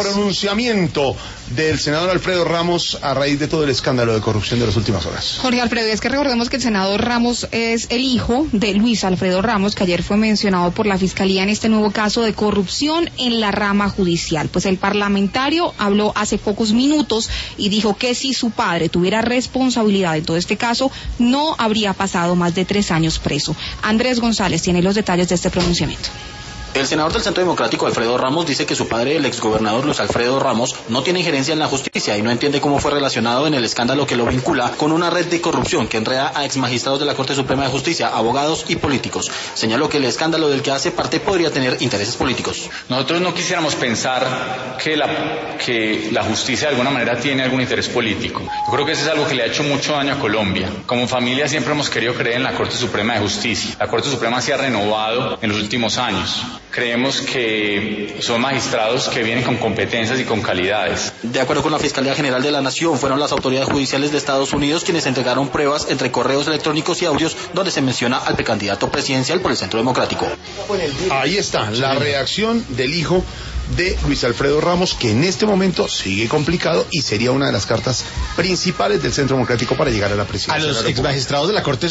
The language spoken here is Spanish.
pronunciamiento del senador Alfredo Ramos a raíz de todo el escándalo de corrupción de las últimas horas. Jorge Alfredo, es que recordemos que el senador Ramos es el hijo de Luis Alfredo Ramos, que ayer fue mencionado por la Fiscalía en este nuevo caso de corrupción en la rama judicial. Pues el parlamentario habló hace pocos minutos y dijo que si su padre tuviera responsabilidad en todo este caso, no habría pasado más de 3 años preso. Andrés González tiene los detalles de este pronunciamiento. El senador del Centro Democrático, Alfredo Ramos, dice que su padre, el exgobernador Luis Alfredo Ramos, no tiene injerencia en la justicia y no entiende cómo fue relacionado en el escándalo que lo vincula con una red de corrupción que enreda a exmagistrados de la Corte Suprema de Justicia, abogados y políticos. Señaló que el escándalo del que hace parte podría tener intereses políticos. Nosotros no quisiéramos pensar que la justicia de alguna manera tiene algún interés político. Yo creo que eso es algo que le ha hecho mucho daño a Colombia. Como familia siempre hemos querido creer en la Corte Suprema de Justicia. La Corte Suprema se ha renovado en los últimos años. Creemos que son magistrados que vienen con competencias y con calidades. De acuerdo con la Fiscalía General de la Nación, fueron las autoridades judiciales de Estados Unidos quienes entregaron pruebas entre correos electrónicos y audios donde se menciona al precandidato presidencial por el Centro Democrático. Ahí está la reacción del hijo de Luis Alfredo Ramos, que en este momento sigue complicado y sería una de las cartas principales del Centro Democrático para llegar a la presidencia. A los exmagistrados de la Corte